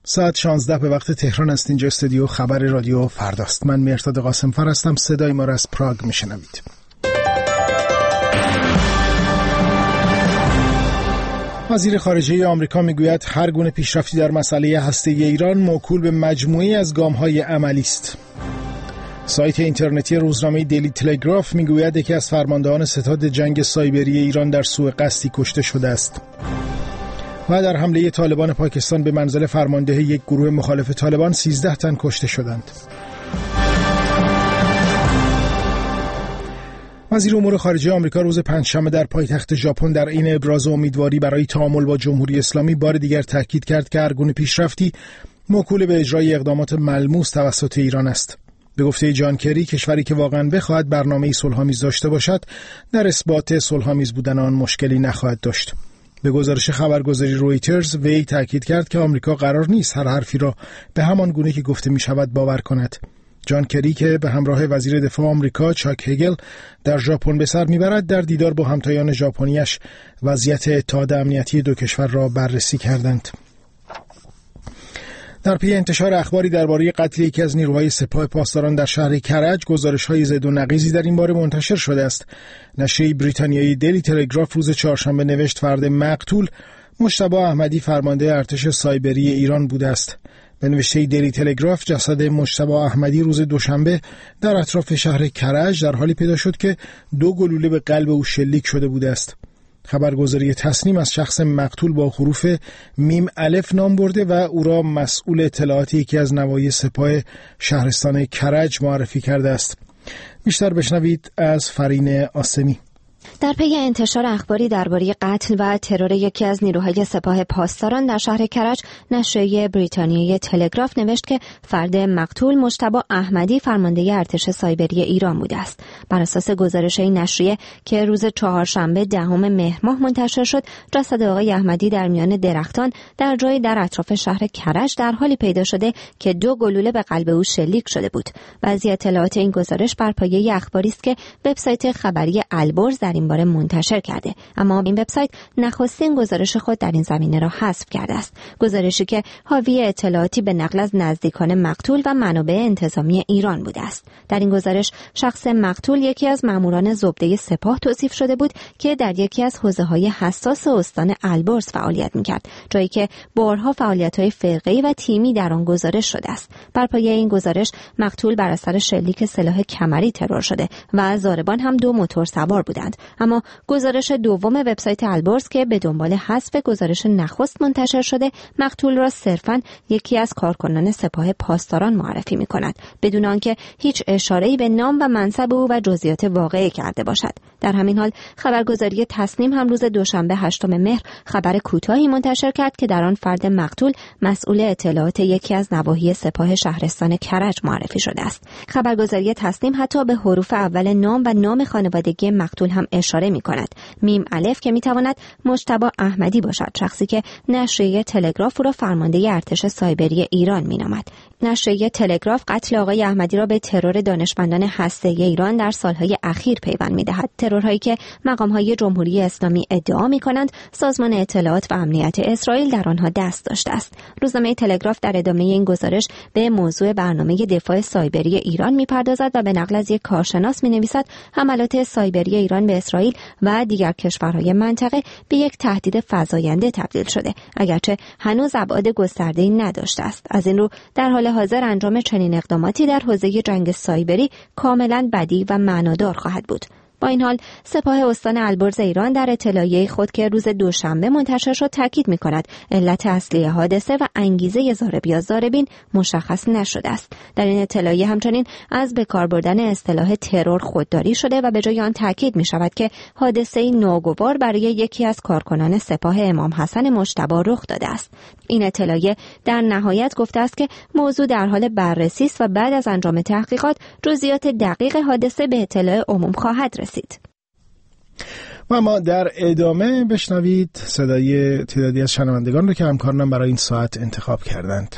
ساعت 16 به وقت تهران است. اینجا استودیو خبر رادیو فرداست. من مهرداد قاسم‌فر هستم. صدای ما را از پراگ میشنوید. وزیر خارجه آمریکا میگوید هر گونه پیشرفتی در مسئله هسته‌ای ایران موکول به مجموعه‌ای از گام‌های عملی است. سایت اینترنتی روزنامه دیلی تلگراف میگوید یکی از فرماندهان ستاد جنگ سایبری ایران در سوء قصدی کشته شده است. و در حمله طالبان پاکستان به منزل فرمانده یک گروه مخالف طالبان 13 تن کشته شدند. وزیر امور خارجه آمریکا روز پنجشنبه در پایتخت ژاپن در عین ابراز امیدواری برای تعامل با جمهوری اسلامی بار دیگر تاکید کرد که هر گونه پیشرفتی موکول به اجرای اقدامات ملموس توسط ایران است. به گفته جان کری، کشوری که واقعا بخواهد برنامه‌ای صلح‌آمیز داشته باشد در اثبات صلح‌آمیز بودن آن مشکلی نخواهد داشت. به گزارش خبرگزاری رویترز وی تاکید کرد که آمریکا قرار نیست هر حرفی را به همان گونه که گفته می شود باور کند. جان کری که به همراه وزیر دفاع آمریکا چاک هگل در ژاپن به سر میبرد، در دیدار با همتایان ژاپنیش وضعیت اتحاد امنیتی دو کشور را بررسی کردند. در پی انتشار اخباری درباره قتل یکی از نیروهای سپاه پاسداران در شهر کرج، گزارش‌های زد و نقیضی در این باره منتشر شده است. نشریه بریتانیایی دیلی تلگراف روز چهارشنبه نوشت فرد مقتول مجتبی احمدی فرمانده ارتش سایبری ایران بوده است. به نوشته دیلی تلگراف، جسد مجتبی احمدی روز دوشنبه در اطراف شهر کرج در حالی پیدا شد که 2 گلوله به قلب او شلیک شده بوده است. خبرگزاری تصنیم از شخص مقتول با حروف میم الف نام برده و او را مسئول اطلاعات یکی از نواحی سپاه شهرستان کرج معرفی کرده است. بیشتر بشنوید از فرین آسمی. در پی انتشار اخباری درباره قتل و ترور یکی از نیروهای سپاه پاسداران در شهر کرج، نشریه بریتانیایی تلگراف نوشت که فرد مقتول مجتبی احمدی فرمانده ارتش سایبری ایران بوده است. بر اساس گزارش این نشریه که روز چهارشنبه 10 مهر ماه منتشر شد، جسد آقای احمدی در میان درختان در جایی در اطراف شهر کرج در حالی پیدا شده که 2 گلوله به قلب او شلیک شده بود. بعضی اطلاعات این گزارش بر پایه اخباری است که وبسایت خبری البرز در این باره منتشر کرده، اما این وبسایت نخستین گزارش خود در این زمینه را حذف کرده است. گزارشی که حاوی اطلاعاتی به نقل از نزدیکان مقتول و منابع انتظامی ایران بوده است. در این گزارش شخص مقتول یکی از ماموران زبده سپاه توصیف شده بود که در یکی از حوزه‌های حساس استان البرز فعالیت می‌کرد، جایی که بارها فعالیت‌های فرقه‌ای و تیمی در آن گزارش شده است. بر پایه این گزارش مقتول بر اثر شلیک سلاح کمری ترور شده و ضاربان هم 2 موتور سوار بودند. اما گزارش دوم وبسایت البرز که به دنبال حذف گزارش نخست منتشر شده، مقتول را صرفاً یکی از کارکنان سپاه پاسداران معرفی می‌کند، بدون آنکه هیچ اشاره‌ای به نام و منصب او و جزئیات واقعی کرده باشد. در همین حال خبرگزاری تصنیم هم روز دوشنبه 8 مهر خبر کوتاهی منتشر کرد که در آن فرد مقتول مسئول اطلاعات یکی از نواحی سپاه شهرستان کرج معرفی شده است. خبرگزاری تصنیم حتی به حروف اول نام و نام خانوادگی مقتول هم اشاره می‌کند. میم الف که می‌تواند مجتبی احمدی باشد، شخصی که نشریه تلگراف او را فرمانده ارتش سایبری ایران می‌نامد. نشریه تلگراف قتل آقای احمدی را به ترور دانشمندان هسته‌ای ایران در سالهای اخیر پیوند می‌دهد. ترورهایی که مقام‌های جمهوری اسلامی ادعا می‌کنند سازمان اطلاعات و امنیت اسرائیل در آنها دست داشته است. روزنامه تلگراف در ادامه این گزارش به موضوع برنامه دفاع سایبری ایران می‌پردازد و به نقل از یک کارشناس می‌نویسد حملات سایبری ایران به اسرائیل و دیگر کشورهای منطقه به یک تهدید فزاینده تبدیل شده، اگرچه هنوز ابعاد گسترده‌ای نداشته است. از این رو در حال حاضر انجام چنین اقداماتی در حوزه جنگ سایبری کاملاً بدیهی و معنادار خواهد بود. با این حال سپاه استان البرز ایران در اطلاعیه خود که روز دوشنبه منتشر شد تاکید می‌کند علت اصلی حادثه و انگیزه ضارب یا ضاربین مشخص نشده است. در این اطلاعیه همچنین از به کار بردن اصطلاح ترور خودداری شده و به جای آن تاکید می‌شود که حادثه ناگوار برای یکی از کارکنان سپاه امام حسن مجتبی رخ داده است. این اطلاعیه در نهایت گفته است که موضوع در حال بررسی است و بعد از انجام تحقیقات جزئیات دقیق حادثه به اطلاع عموم خواهد رسید. و اما در ادامه بشنوید صدای تعدادی از شنوندگان رو که همکارانم برای این ساعت انتخاب کردند.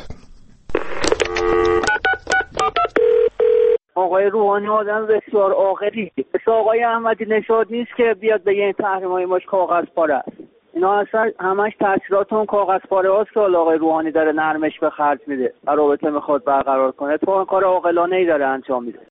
آقای روحانی آدم بسیار عاقلی، مثل آقای احمدی نژاد نیست که بیاد بگه این تحریم‌های ماش کاغذ پاره است. اینا اصلا همش تاثیرات اون کاغذ پاره هاست که آقای روحانی داره نرمش به خرج میده و رابطه میخواد برقرار کنه. تو کار عاقلانه‌ای داره انجام میده.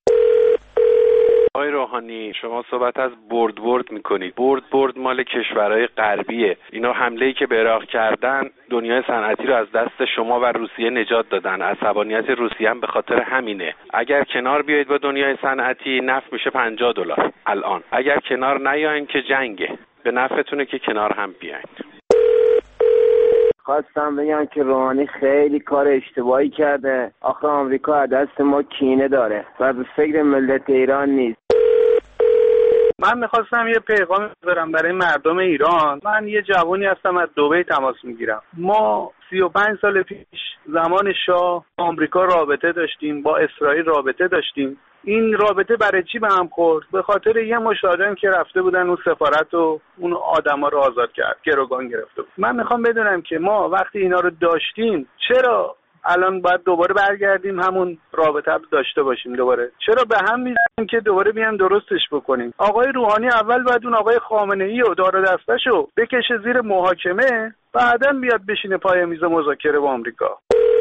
آقای روحانی شما صحبت از برد میکنید. برد مال کشورهای غربیه. اینا حمله‌ای که به عراق کردن دنیای صنعتی رو از دست شما و روسیه نجات دادن. عصبانیت روسیه هم به خاطر همینه. اگر کنار بیایید با دنیای صنعتی نفت میشه $50 الان. اگر کنار نیاین که جنگه. به نفعتونه که کنار هم بیاین. خواستم بگم که روحانی خیلی کار اشتباهی کرده. آخه آمریکا از دست ما کینه داره و به فکر ملت ایران نیست. من میخواستم یه پیغام بذارم برای مردم ایران. من یه جوانی هستم، از دبی تماس میگیرم. ما 35 سال پیش زمان شاه آمریکا رابطه داشتیم، با اسرائیل رابطه داشتیم. این رابطه برای چی به هم خورد؟ به خاطر یه مشاهده‌ای که رفته بودن اون سفارت و اون آدما رو آزاد کرد، گروگان گرفته بود. من میخوام بدونم که ما وقتی اینا رو داشتیم چرا الان باید دوباره برگردیم همون رابطه رو داشته باشیم دوباره؟ چرا به هم میزنیم که دوباره بیان درستش بکنیم؟ آقای روحانی اول باید اون آقای خامنه‌ای و دار دستشو بکشه زیر محاکمه، بعداً بیاد بشینه پای میز مذاکره با آمریکا.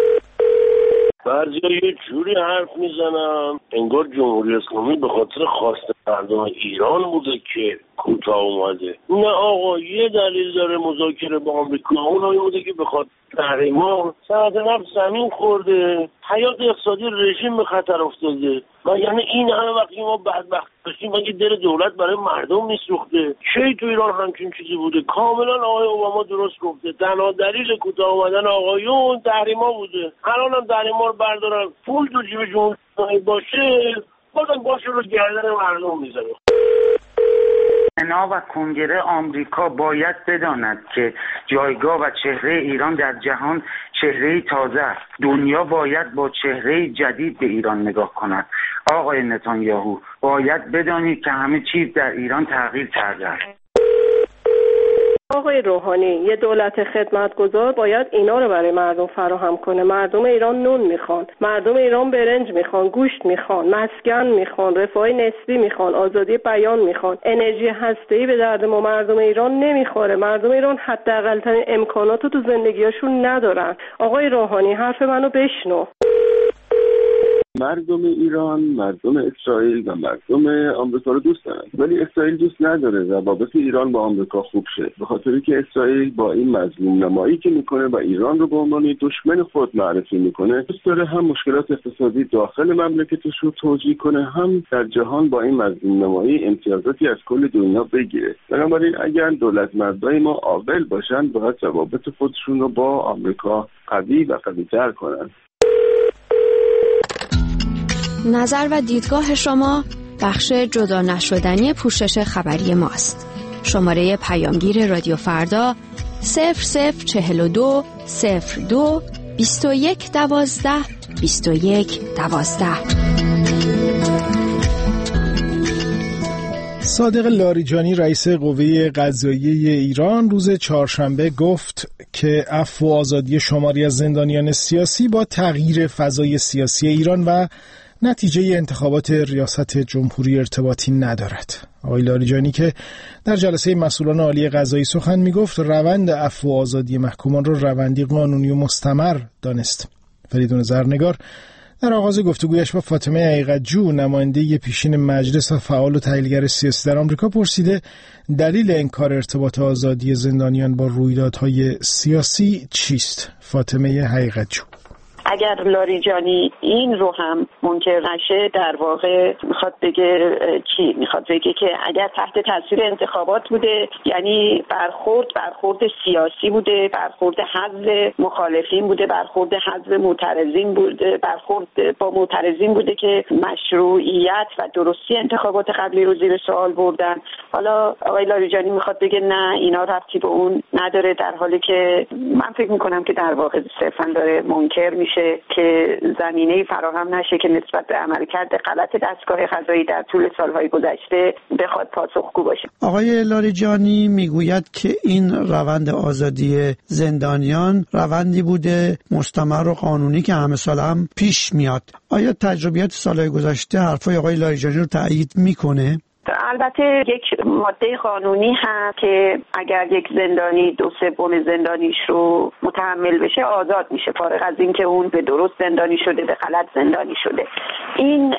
بعضیا یه جوری حرف میزنم انگار جمهوری اسلامی به خاطر خواست مردم ایران بوده که کوتاه اومده. نه آقا، یه دلیل داره مذاکره با آمریکا. اون بوده که به خاطر تحریما صنعت نفت زمین خورده، حیات اقتصادی رژیم به خطر افتاده. و یعنی این همه وقتی ما بدبخت داشتیم مگه دل دولت برای مردم میسوخته؟ کی تو ایران همچین چیزی بوده؟ کاملا آقای اوباما درست گفته. تنها دلیل کوتاه اومدن آقایون تحریما بوده. الان هم تحریما رو بردارن، پول تو جیب جمهوری باشه، بازم باشه رو گردن مردم میذاره. سنا و کنگره آمریکا باید بداند که جایگاه و چهره ایران در جهان چهره تازه است. دنیا باید با چهره جدید به ایران نگاه کند. آقای نتانیاهو باید بدانید که همه چیز در ایران تغییر کرده است. آقای روحانی، یه دولت خدمتگزار باید اینا رو برای مردم فراهم کنه. مردم ایران نون میخوان، مردم ایران برنج میخوان، گوشت میخوان، مسکن میخوان، رفاه نسبی میخوان، آزادی بیان میخوان. انرژی هسته‌ای به درد ما مردم ایران نمیخوره. مردم ایران حداقل ترین امکانات رو تو زندگیاشون ندارن. آقای روحانی حرف منو بشنو. مردم ایران، مردم اسرائیل و مردم آمریکا رو دوست دارن، ولی اسرائیل دوست نداره روابط ایران با آمریکا خوب شه، به خاطری که اسرائیل با این مظلوم نمایی که میکنه و ایران رو به عنوان دشمن خود معرفی میکنه، دوست داره هم مشکلات اقتصادی داخل مملکتش رو توجیه کنه، هم در جهان با این مظلوم نمایی امتیازاتی از کل دنیا بگیره. بنابراین اگر دولت مردای ما عاقل باشن، باید روابط خودشون رو با آمریکا قوی و قوی‌تر کنن. نظر و دیدگاه شما بخش جدا نشدنی پوشش خبری ماست. شماره پیامگیر رادیو فردا 0042 02 21 12 21 12. صادق لاریجانی رئیس قوه قضاییه ایران روز چهارشنبه گفت که عفو و آزادی شماری از زندانیان سیاسی با تغییر فضای سیاسی ایران و نتیجه انتخابات ریاست جمهوری ارتباطی ندارد. آقای لاریجانی که در جلسه مسئولان عالی قضایی سخن میگفت، روند عفو و آزادی محکومان را روندی قانونی و مستمر دانست. فریدون زرنگار در آغاز گفتگویش با فاطمه حقیقت‌جو، نماینده پیشین مجلس و فعال و تحلیلگر سیاسی در آمریکا، پرسیده دلیل انکار ارتباط آزادی زندانیان با رویدادهای سیاسی چیست؟ فاطمه حقیقت‌جو: اگر لاریجانی این رو هم منکر نشه، در واقع میخواد بگه چی؟ میخواد بگه که اگر تحت تاثیر انتخابات بوده، یعنی برخورد سیاسی بوده، برخورد حزب مخالفین بوده، برخورد حزب معترضین بوده، برخورد با معترضین بوده که مشروعیت و درستی انتخابات قبلی رو زیر سوال بردن. حالا آقای لاریجانی میخواد بگه نه، اینا ربطی به اون نداره، در حالی که من فکر میکنم که در واقع صرفا داره منکر میشه که زمینه فراهم نشه که نسبت به عملکرد غلط دستگاه قضایی در طول سالهای گذشته بخواد پاسخگو باشه. آقای لاریجانی میگوید که این روند آزادی زندانیان روندی بوده مستمر و قانونی که همه سال هم پیش میاد. آیا تجربیات سالهای گذشته حرفای آقای لاریجانی رو تایید میکنه؟ البته یک ماده قانونی هست که اگر یک زندانی 2/3 زندانیش رو متحمل بشه آزاد میشه، فارغ از اینکه اون به درست زندانی شده به غلط زندانی شده. این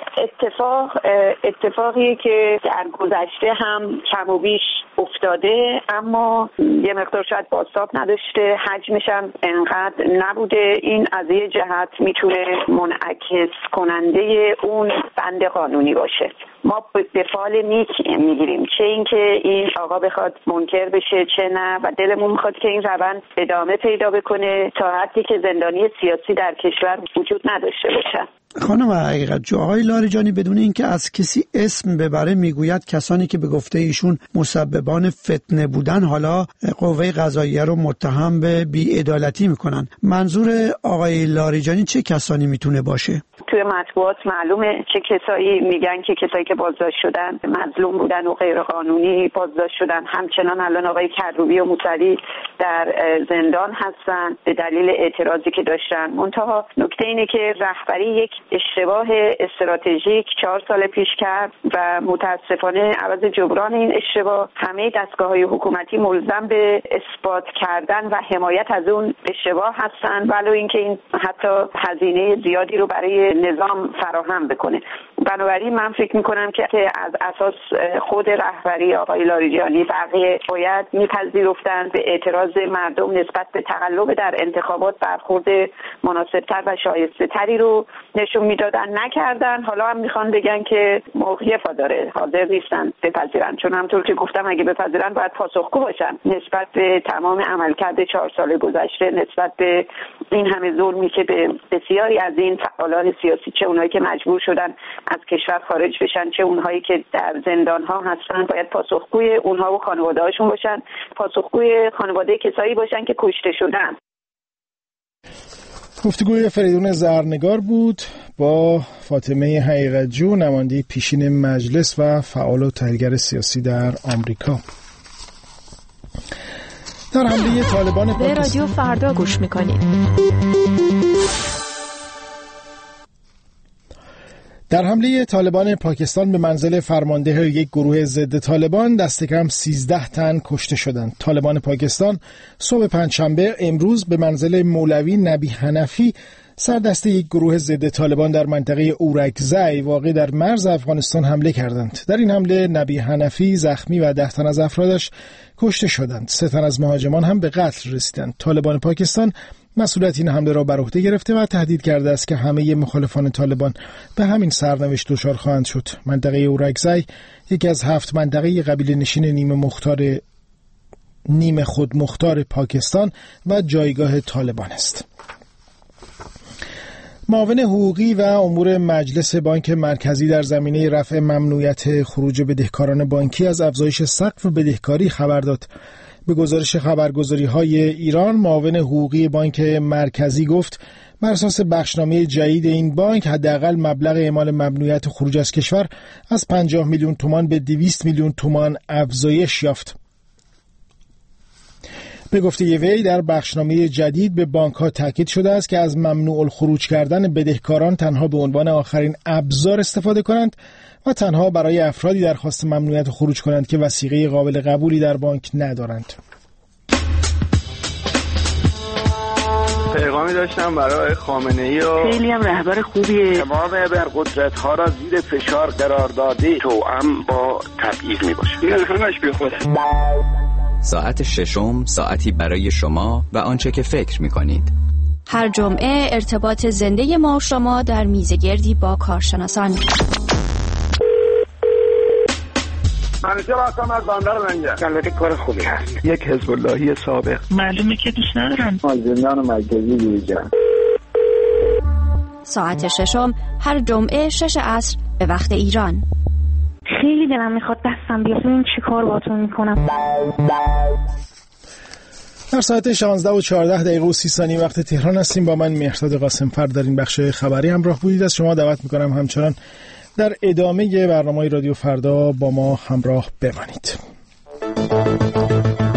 اتفاقی که در گذشته هم کم و بیش افتاده، اما یه مقدار شاید بازتاب نداشته، حجمش هم انقدر نبوده. این از یه جهت میتونه منعکس کننده اون بند قانونی باشه. ما به فال نیک میگیریم، چه اینکه این آقا بخواد منکر بشه چه نه، و دلمون میخواد که این روند ادامه پیدا بکنه تا حدی که زندانی سیاسی در کشور وجود نداشته باشن. خانم حقیقت جو، آقای لاریجانی بدون اینکه از کسی اسم ببره میگوید کسانی که به گفته ایشون مسببان فتنه بودن حالا قوه قضاییه رو متهم به بی‌عدالتی میکنن. منظور آقای لاریجانی چه کسانی میتونه باشه؟ توی مطبوعات معلومه چه کسایی میگن که کسایی که بازداشت شدن مظلوم بودن و غیر قانونی بازداشت شدن. همچنان الان آقای کروبی و موسوی در زندان هستن به دلیل اعتراضی که داشتن. منتها نکته اینه که رهبری یک اشتباه استراتژیک 4 سال پیش کرد و متاسفانه عوض جبران این اشتباه همه دستگاه‌های حکومتی ملزم به اثبات کردن و حمایت از اون اشتباه هستن، ولو اینکه این حتی هزینه زیادی رو برای نظام فراهم بکنه. بنابراین من فکر میکنم که از اساس خود رهبری آقای لاریجانی بقیه باید میپذیرفتن به اعتراض مردم نسبت به تقلب در انتخابات برخورد مناسبتر و شایسته تری رو نشون میدادن، نکردن. حالا هم میخوان بگن که موقعیت داره، حاضر نیستن بپذیرن، چون همونطور که گفتم اگه بپذیرن باید پاسخگو باشن نسبت به تمام عملکرد 4 سال گذشته، نسبت به این همه ظلمی که به بسیاری از این فعالان سیاسی، چه اونایی که مجبور شدن از کشور خارج بشن چه اونهایی که در زندان ها هستن، باید پاسخگوی اونها و خانواده هاشون باشن، پاسخگوی خانواده کسایی باشن که کشته شدن. گفتگوی فریدون زرنگار بود با فاطمه حقیقت‌جو، نماینده پیشین مجلس و فعال و تحلیلگر سیاسی در آمریکا. در حمله طالبان به رادیو فردا گوش میکنید. در حمله طالبان پاکستان به منزل فرمانده یک گروه ضد طالبان دست کم 13 تن کشته شدند. طالبان پاکستان صبح پنجشنبه امروز به منزل مولوی نبی حنفی سردست یک گروه ضد طالبان در منطقه اورکزی واقع در مرز افغانستان حمله کردند. در این حمله نبی حنفی زخمی و 10 تن از افرادش کشته شدند. 3 تن از مهاجمان هم به قتل رسیدند. طالبان پاکستان مسئولیت این حمله را بر عهده گرفته و تهدید کرده است که همه مخالفان طالبان به همین سرنوشت دچار خواهند شد. منطقه اورکزی یکی از 7 منطقه قبیله نشین نیمه خودمختار پاکستان و جایگاه طالبان است. معاون حقوقی و امور مجلس بانک مرکزی در زمینه رفع ممنوعیت خروج بدهکاران بانکی از افزایش سقف بدهکاری خبر داد. به گزارش خبرگزاری‌های ایران، معاون حقوقی بانک مرکزی گفت بر اساس بخشنامه جدید این بانک حداقل مبلغ اعمال ممنوعیت خروج از کشور از 50 میلیون تومان به 200 میلیون تومان افزایش یافت. به گفته وی در بخشنامه جدید به بانک‌ها تاکید شده است که از ممنوع الخروج کردن بدهکاران تنها به عنوان آخرین ابزار استفاده کنند و تنها برای افرادی درخواست ممنوعیت خروج کنند که وثیقه قابل قبولی در بانک ندارند. پیغامی داشتم برای خامنه‌ای و خیلی هم رهبر خوبیه. تمام ابرقدرت‌ها را زیر فشار قرار داده توأم با تبعیض میباشه. این همش بیخوده. ساعت ششم ساعتی برای شما و آنچه که فکر می‌کنید. هر جمعه ارتباط زنده ما و شما در میزگردی با کارشناسان. منیژه هستم از بندر منجر. البته کار خوبی هست. یک حزب اللهی سابق. معلومه که دوست ندارم. زندان مرکزی بیرجان. ساعت ششم هر جمعه 6 عصر به وقت ایران. خیلی دلم میخواد دستم بیاد ببینم چی کار باهاتون میکنم. در ساعت 16:14 و 30 ثانیه وقت تهران هستیم. با من مهرداد قاسم‌فر در این بخش خبری همراه بودید. از شما دعوت میکنم همچنان در ادامه برنامه رادیو فردا با ما همراه بمانید.